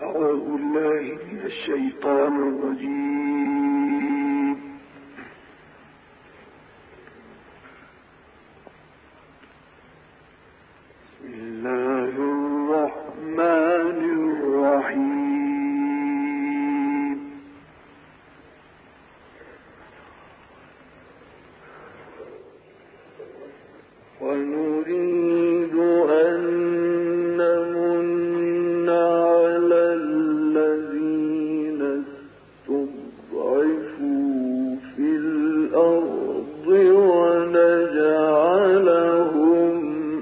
أعوذ بالله من الشيطان الرجيم. بسم الله الرحمن الرحيم. ونريد أن نمن على الذين استضعفوا في الأرض ونجعلهم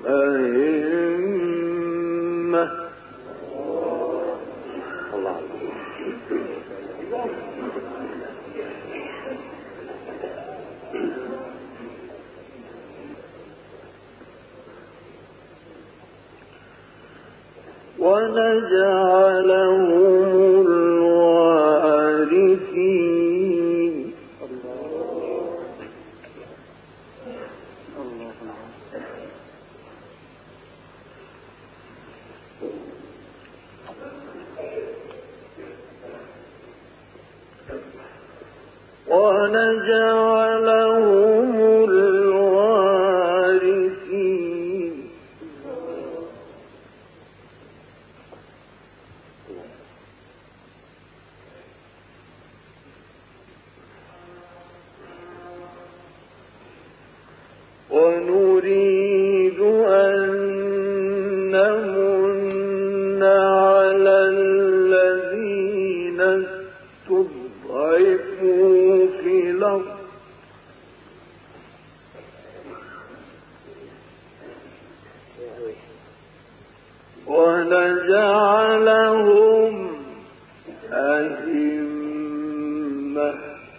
أئمة. ونجعلهم الوارثين. ونجعلهم الوارثين. ونريد أن نمن على الذين استضعفوا في الأرض ونجعلهم أئمة.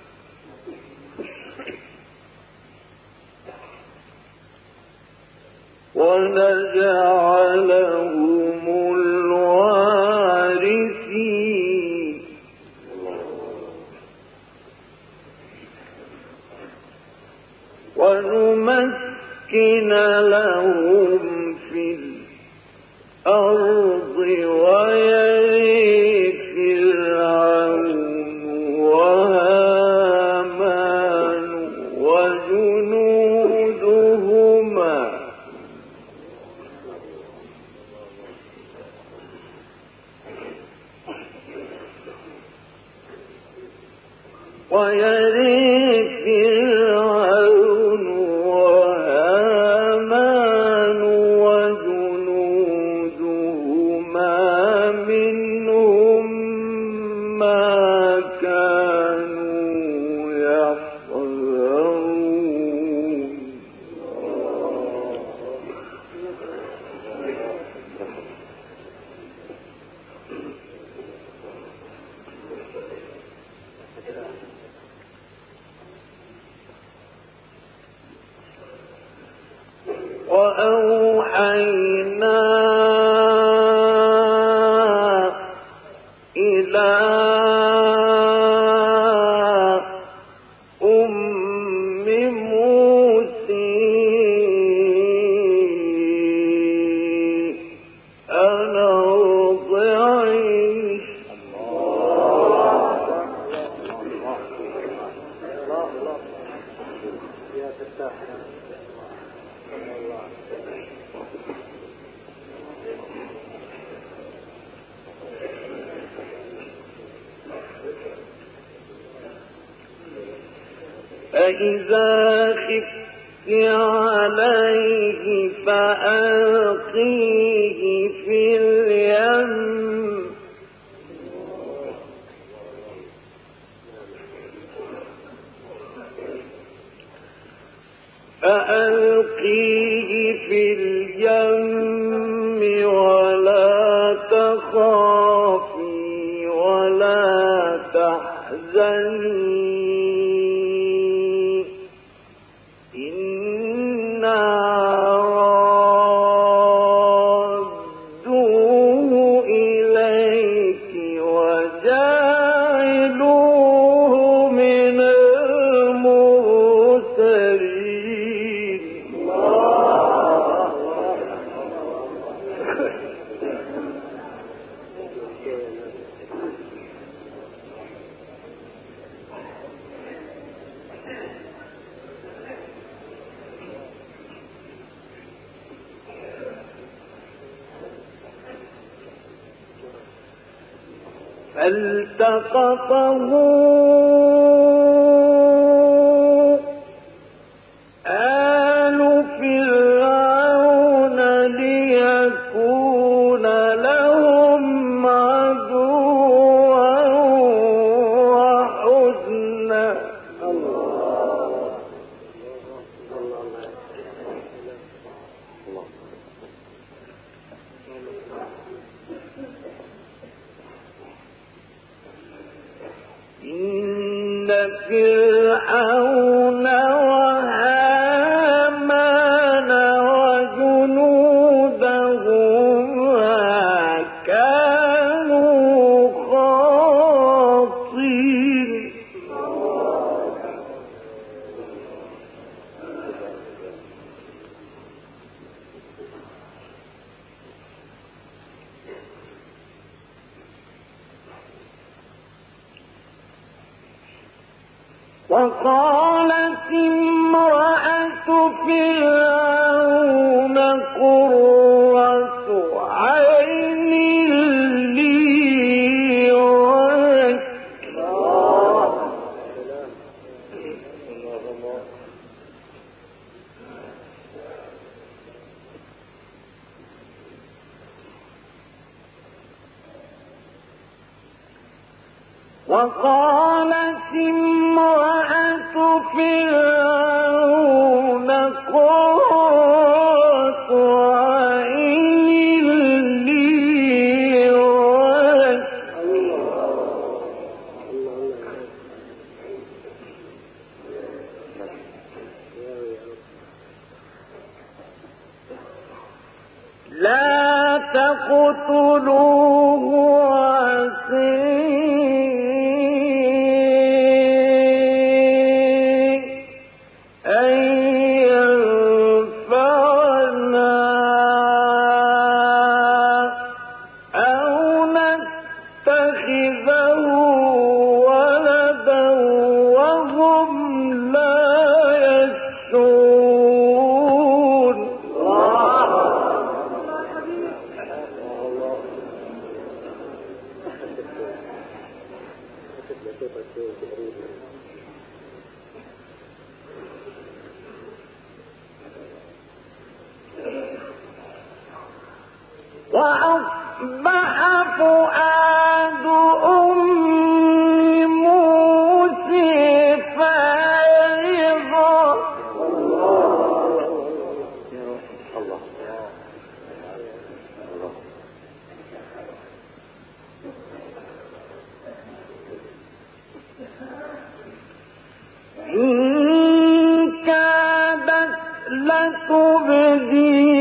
ونجعلهم الوارثين. ونمكن لهم في الأرض ويرث فرعون وهامان وجنودهما منهم ما كانوا يحذرون. وأوحينا إلى أم موسى أن أرضعيه. فإذا خفت عليه فألقيه في اليم. ولا تخافي ولا تحزني إنا رادوه إليك وجاعلوه من المرسلين. فالتقطه آل فرعون ليكون لهم عدوا وحزنا. إن فرعون وهامان وجنودهما كانوا خاطئين. وقالت امرأة فرعون قرة عين لي ولك. وقالت امرأة فرعون قرة عين لي ولك. لا تقتلوه عسى وأصبح فؤاد أم موسى فارغا. إن كادت لتبدي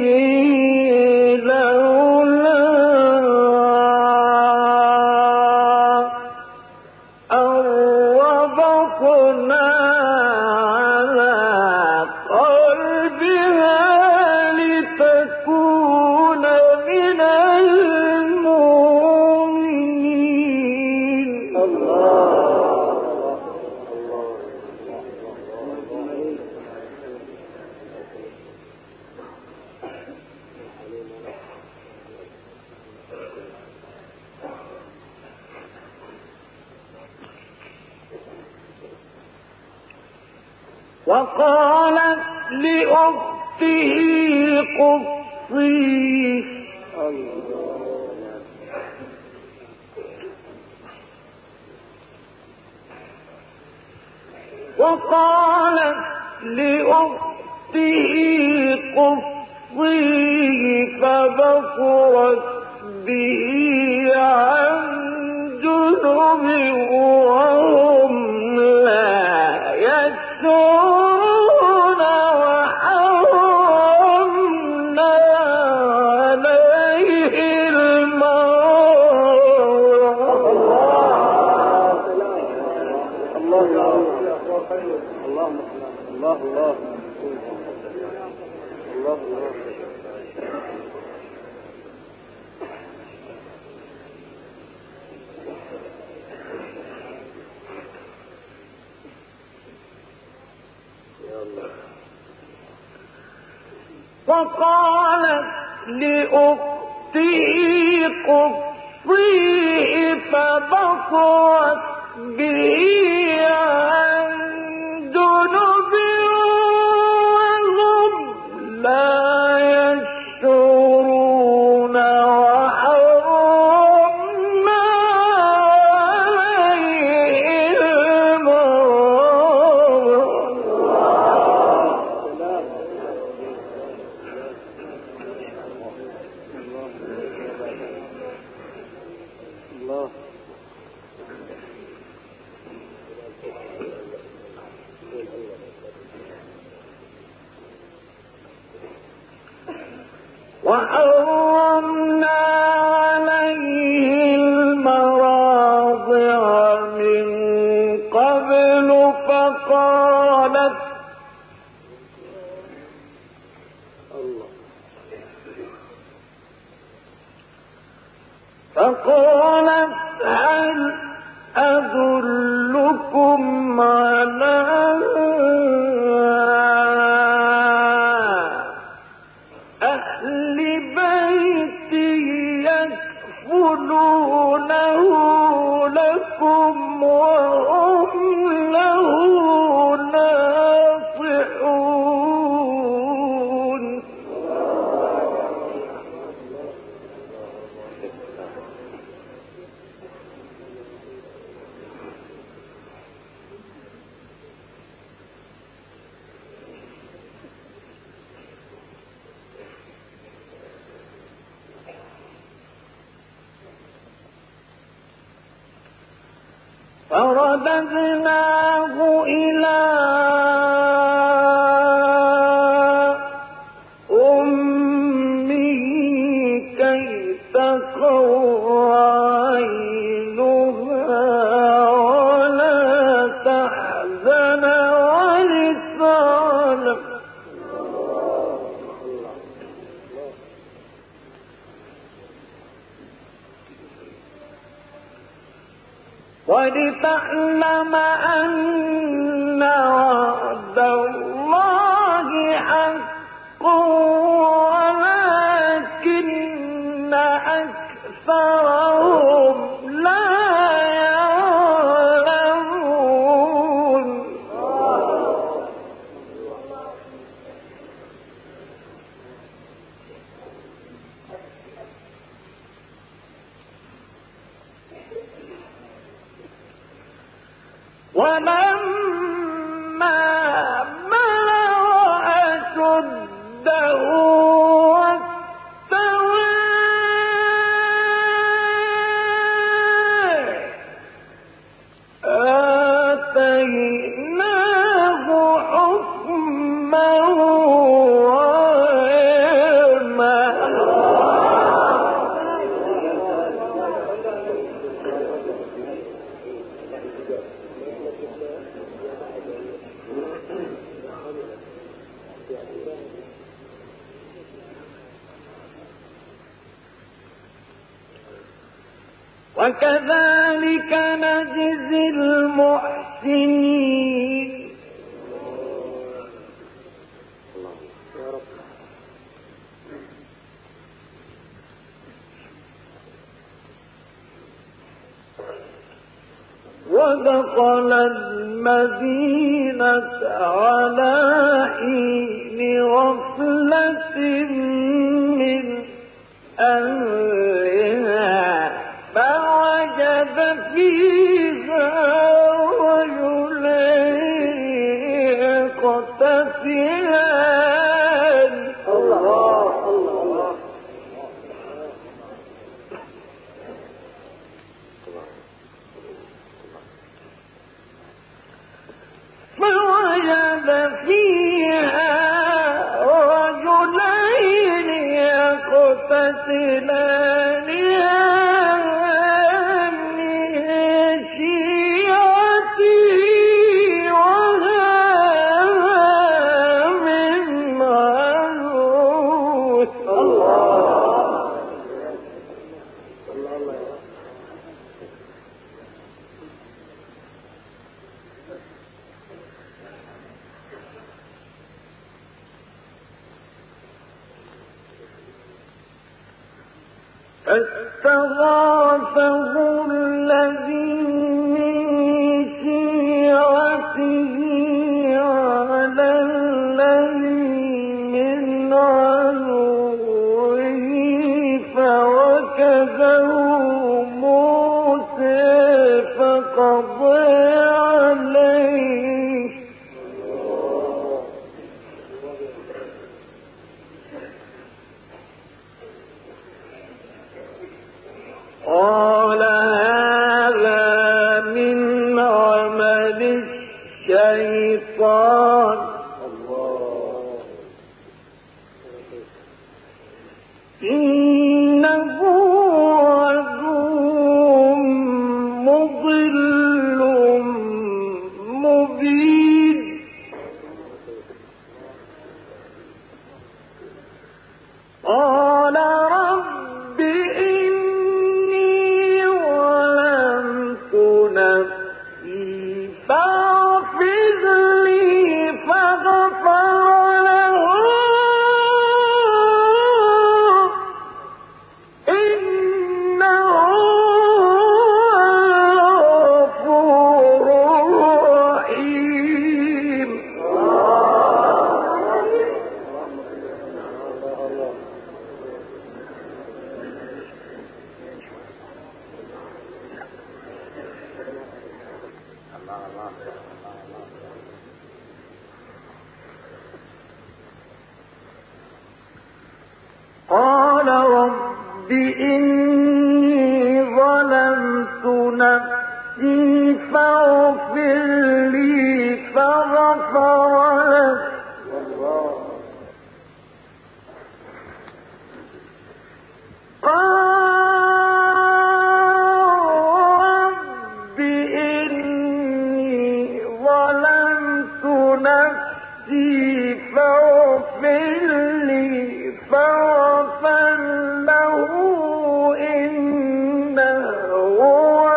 وقالت لأخته قصيه. وقالت لأخته قصيه فبصرت به عن جنب وهم لا يشعرون. وحرمنا عليه وقالت لأخته قصيه فيه فبصرت به عن جنب وهم لا يشعرون وحرمنا عليه وحرمنا عليه المراضع من قبل فقالت هل أدلكم على أهل بيت يكفلونه لكم وهم له ناصحون فرددناه إلى أمه كي تقر عينها ولا تحزن ولتعلم أن وعد الله حق ولكن أكثرهم لا يعلمون ولما بلغ أشده واستوى آتيناه حكما وعلما وكذلك نجزي المحسنين ودخل المدينة على حين غفلة من أهلها فوجد فيها رجلين يقتتلان فوجد فيها رجلين يقتتلان من شيعته وهذا من عدوه استغاثه الذي من شيعته على الذي من عدوه فوكزه موسى فقضى عليه قال هذا من عمل الشيطان إنه عدو مضل مبين قال رب إني ظلمت نفسي فاغفر لي فغفر له إنه غفور رحيم قال رب إني ظلمت نفسي فاغفر لي فغفر له رب إني ظلمت نفسي فاغفر لي فغفر له إنه هو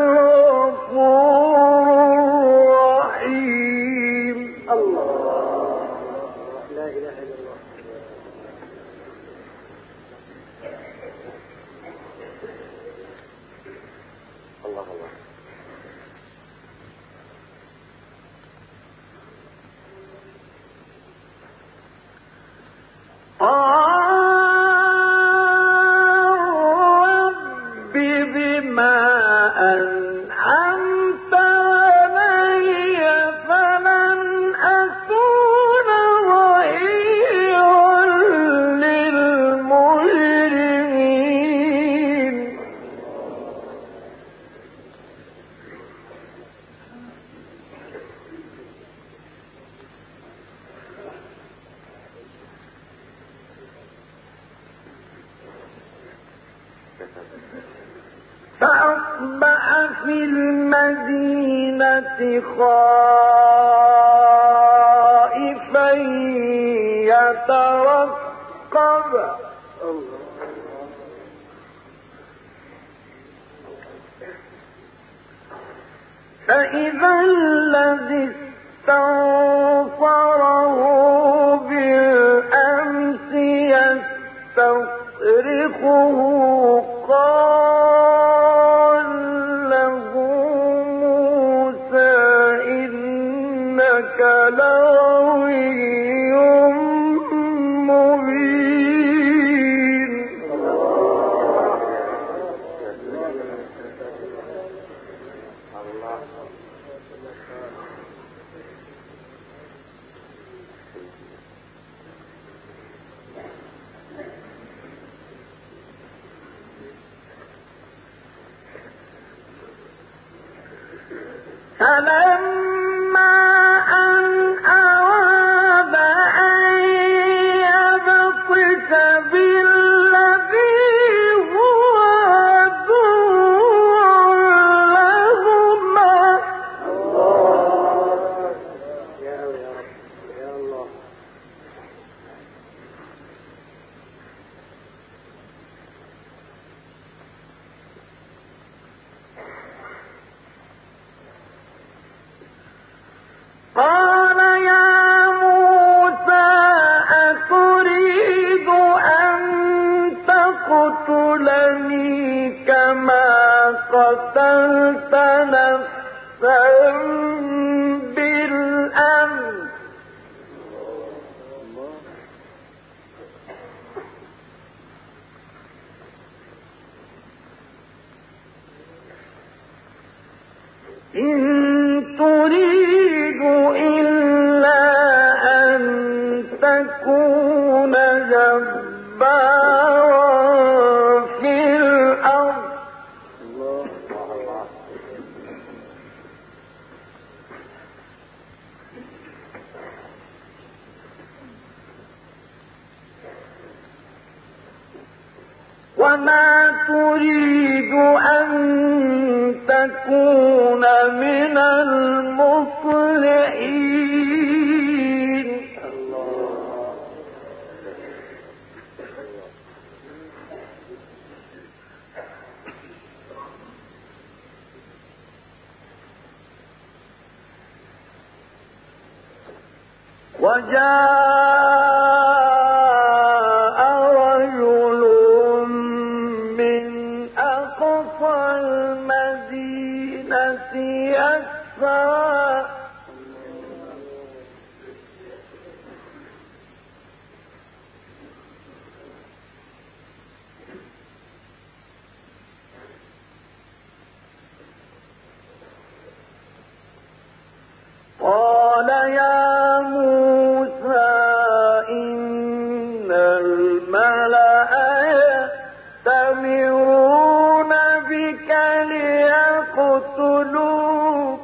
الغفور الرحيم الله لا إله إلا الله الله الله رب بما أنعمت علي فلن أكون ظهيرا للمجرمين فأصبح في المدينة خائفا يترقب فإذا الذي استنصره بالأمس يستصرخه قال له موسى إنك لغوي مبين فلما أن أراد أن يبطش بالذي هو عدو لهما يا رب يا الله تقتلني كما قتلت نفسا بالأمس إن تريد إلا أن تكون جبارا في الأرض وما تريد أن تكون من المصلحين وجاء رجل من أقصى المدينة يسعى قال يا موسى إن الملأ يأتمرون بك ليقتلوك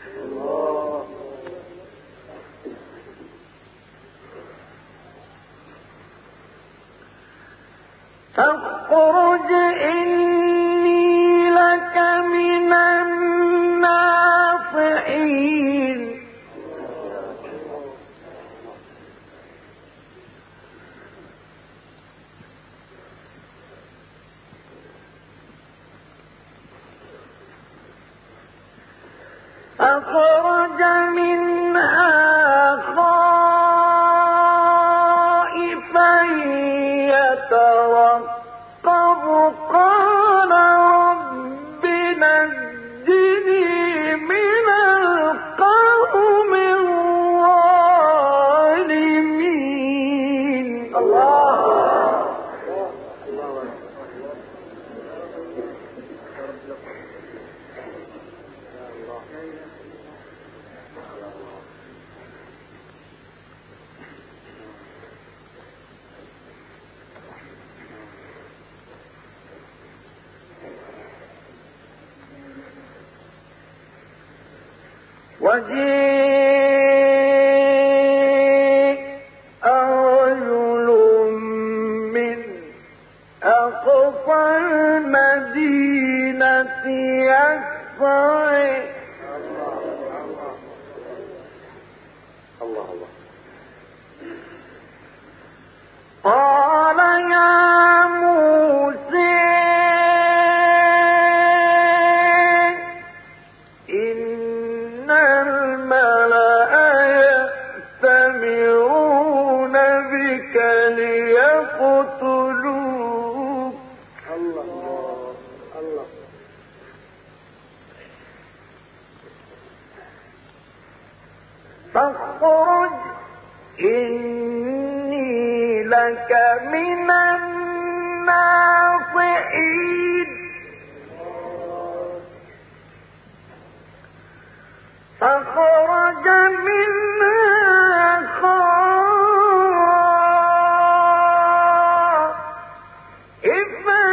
فاخرج إني لك من الناصحين أخرج منها خائفا يترقب قال رب نجني من القوم الظالمين وجيء رجل من أقصى المدينة يسعى قال يا موسى إن الملأ يأتمرون بك ليقتلوك فاخرج إني لك من الناصحين فخرج منها خائفا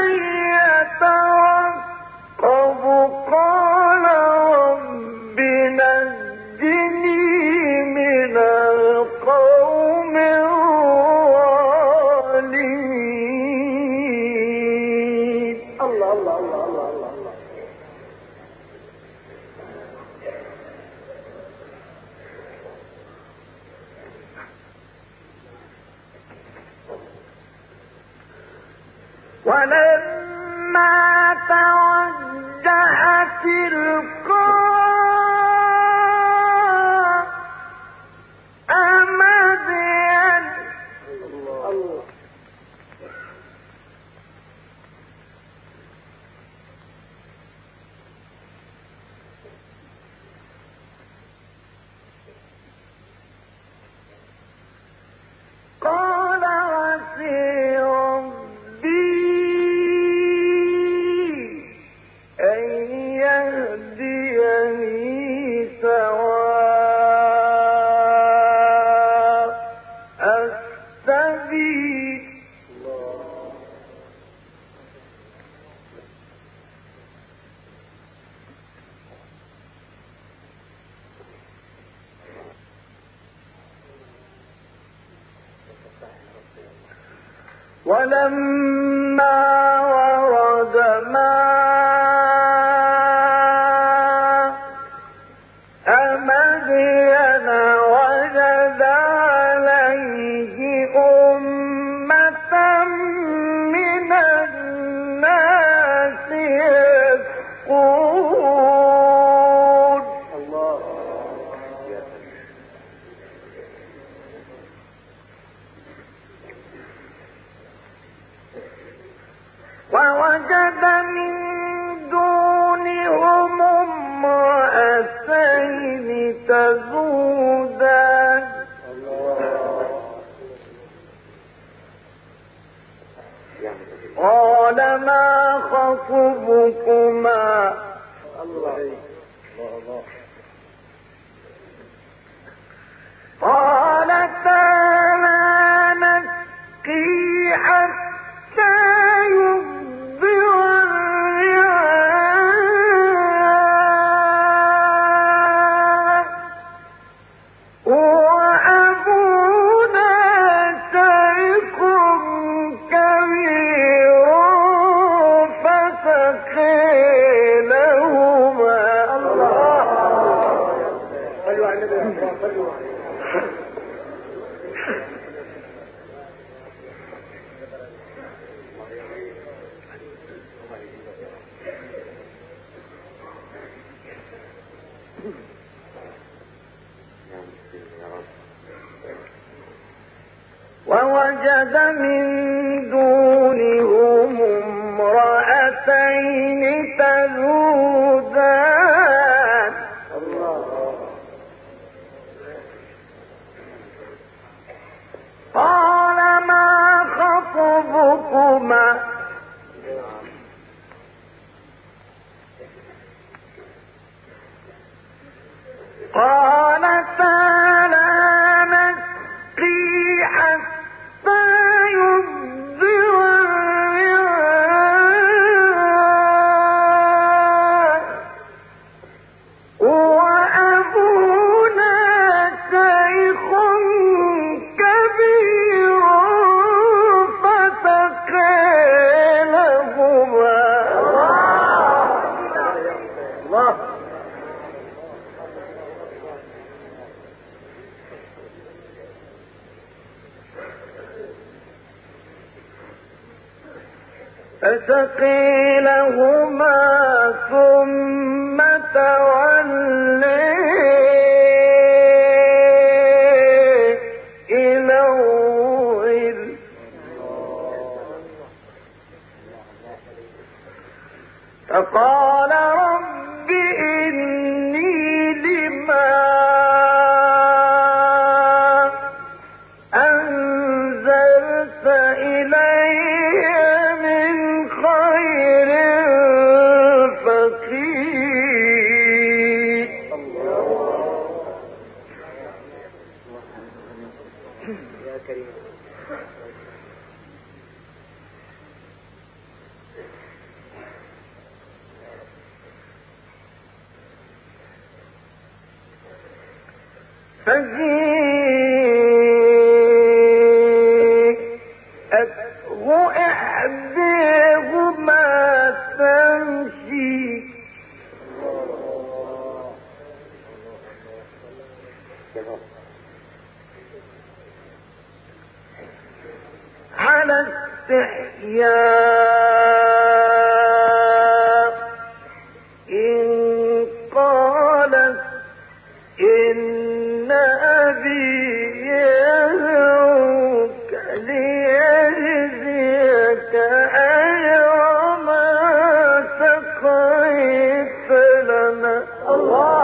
يترقب قال رب نجني من القوم الظالمين الله الله الله الله الله ولما توجه تلقاء مدين ولما ورد ماء مدين وجد عليه أمة من الناس يسقون. ووجد من دونهم امرأتين تذودان قال ما خطبكما قالتا لا نسقي حتى يصدر الرعاء وأبونا شيخ كبير فسقي لهما. ووجد من دونهم امرأتين تذودان قال ما خطبكما قالتا لا نسقي حتى يصدر الرعاء وأبونا شيخ كبير فسقي لهما. الله فسقي لهما ثم تولي إلى الظل فقال رب إني لما أنزلت إلي من خير فقير. يا كريم فجيءته إحداهما تمشي على استحياء إن قالت إن أبي يدعوك ليجزيك أجر ما سقيت لنا. الله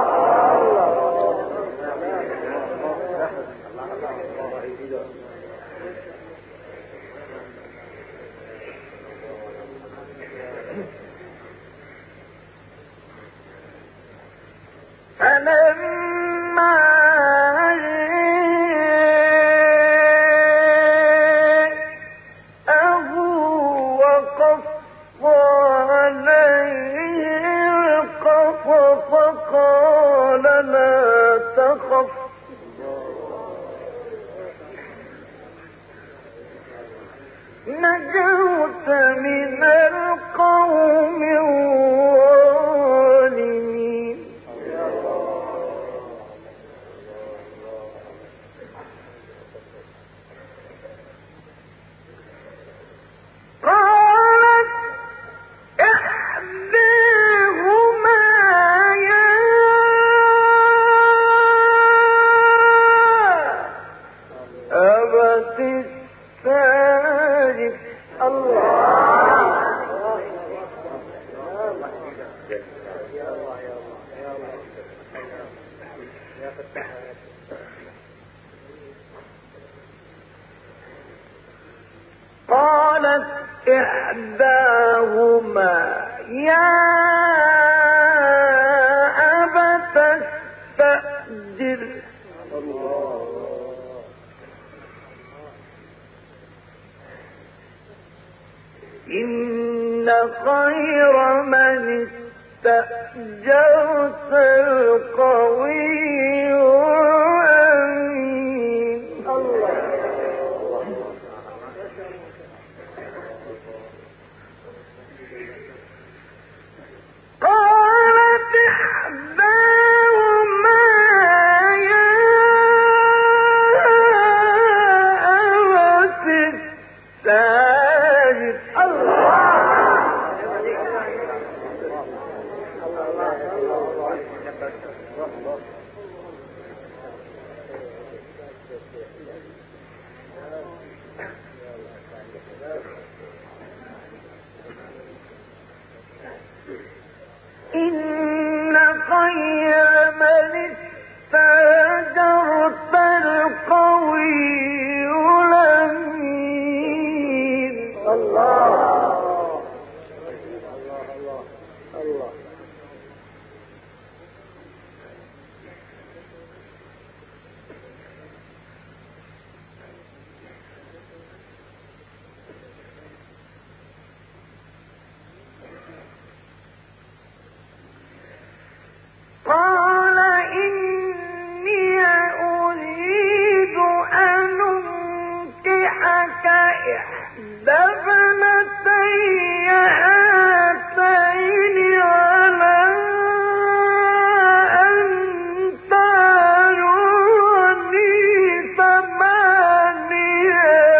فلما جاءه وقص عليه القصص قال لا تخف نجوت إحداهما يا أبت استأجر إن خير من استأجرت القوي الأمين. قالت إحداهما يا أبت استأجر إن خير من استأجرت القوي الأمين. الله الله. قال إني أريد أن أنكحك إحدى ابنتي هاتين على أن تأجرني ثمانية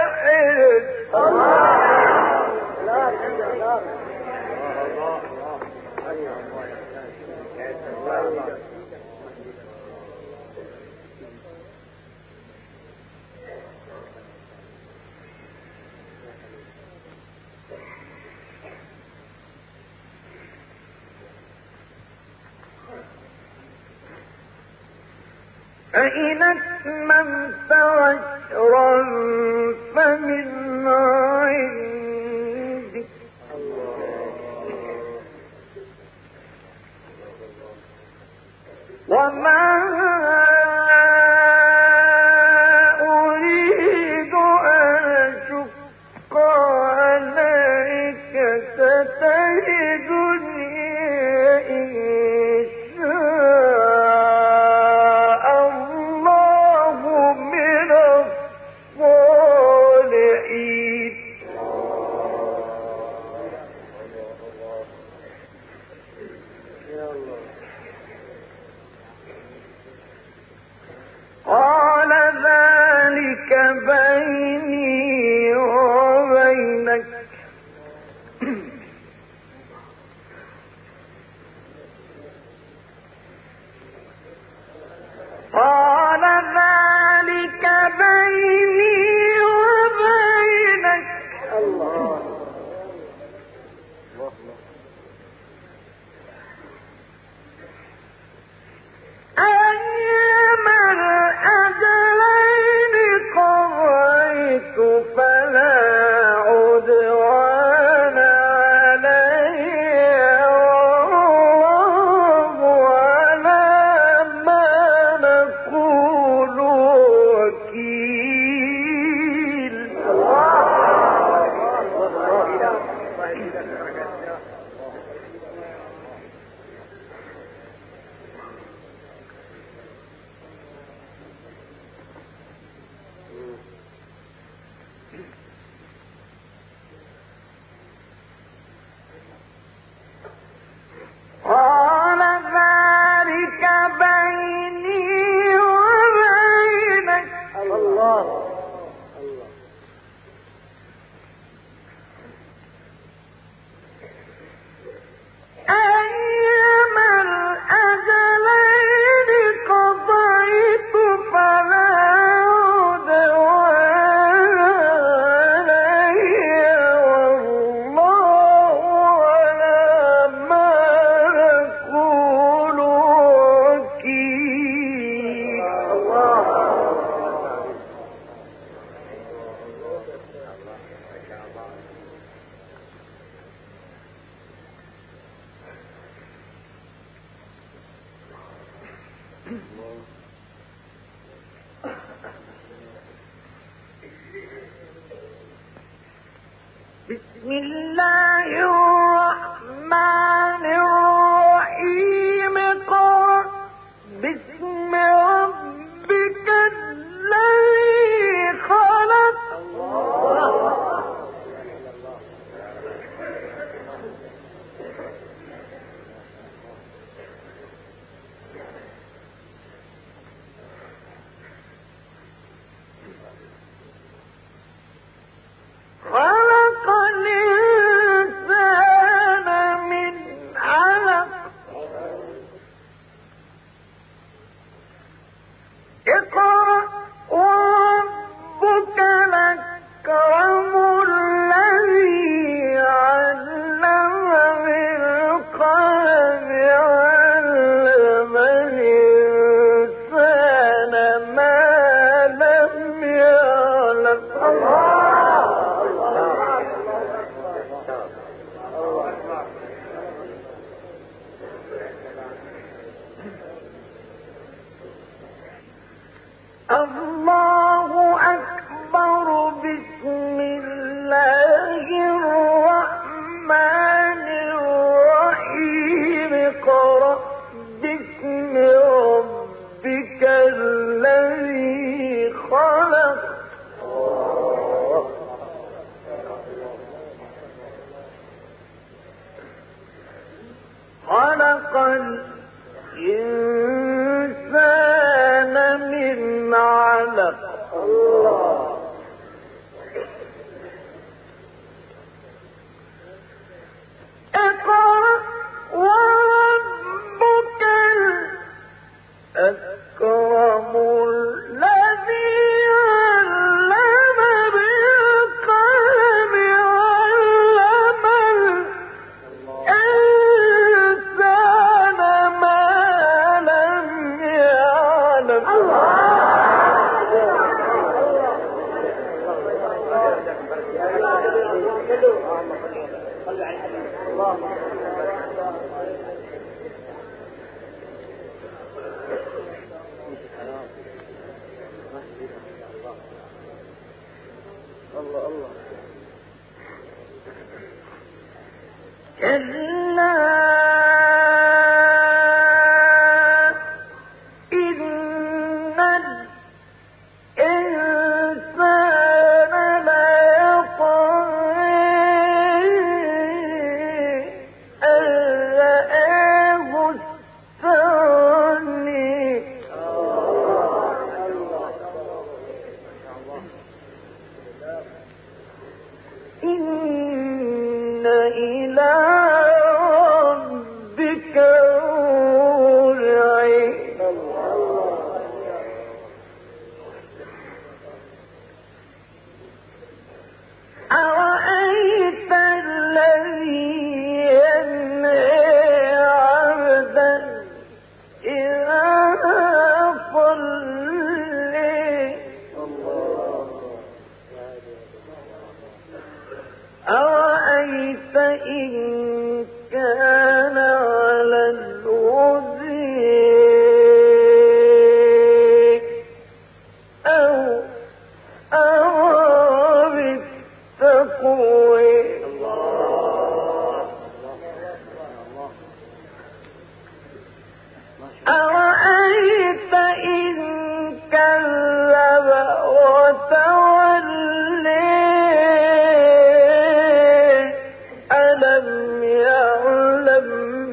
فإن أتممت عشرا فمن عندك وما أريد أن أشق عليك ستجدني إن شاء الله من الصالحين. قال ذلك بيني وبينك قال ذلك بيني وبينك الله. أيما الأجلين قضيت فلا عدوان علي والله على ما نقول وكيل. بسم الله الرحمن الرحيم قل بسم ربك الذي خلق خلق الإنسان من علق اقرأ وربك الأكرم الذي علم بالقلم علم الإنسان ما لم يعلم الله أكبر بسم الله الرحمن الرحيم اقرأ باسم ربك الذي خلق خلق الإنسان من علق اقرأ وربك الأكرم الذي علم بالقلم علم الإنسان ما لم يعلم كلا إن الإنسان ليطغى أن رآه استغنى إن إلى ربك الرجع أرأيت الذي ينهى عبدا إذا صلى أرأيت إن كان على الهدى أو أمر بالتقوى أرأيت إن كذب وتولى ألم يعلم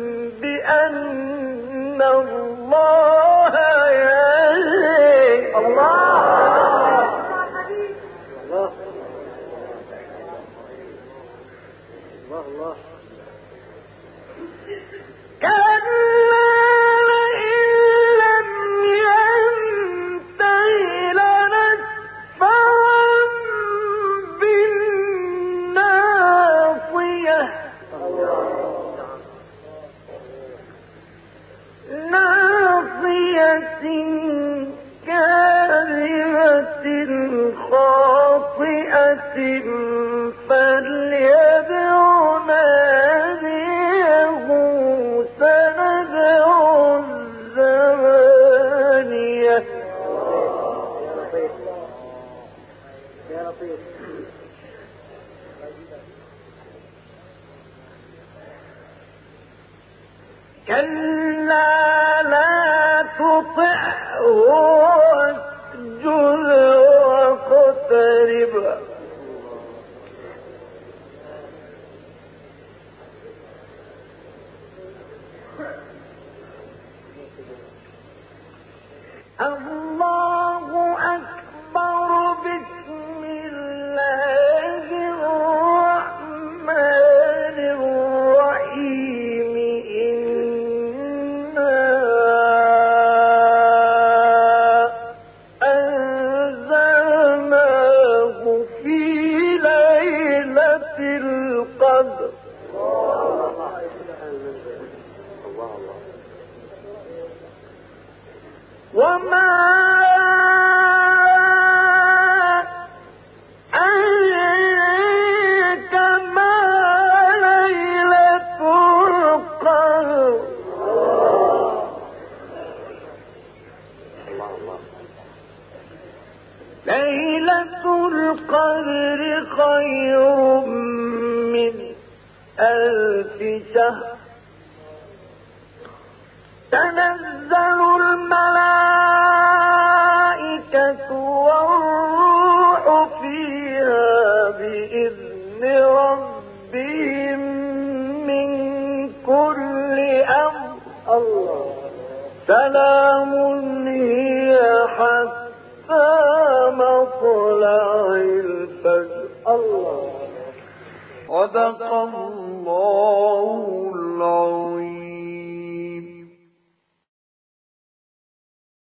بأن الله يرى الله خاطئة فليدع ناديه سندع الزمان كلا لا تطعه واسجد واقترب الله أكبر بسم الله الرحمن الرحيم إنا أنزلناه في ليلة القدر وما أدريك ما ليلة القدر ليلة القدر خير من 1000 شهر تنزل الملائكة والروح فيها بإذن ربهم من كل أمر الله سلام هي حتى مطلع الفجر الله صدق الله